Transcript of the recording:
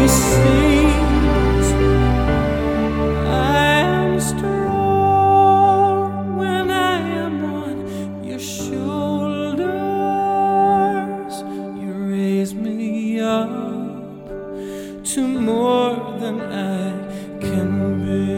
seas. I am strong when I am on your shoulders. You raise me up to more than I can be.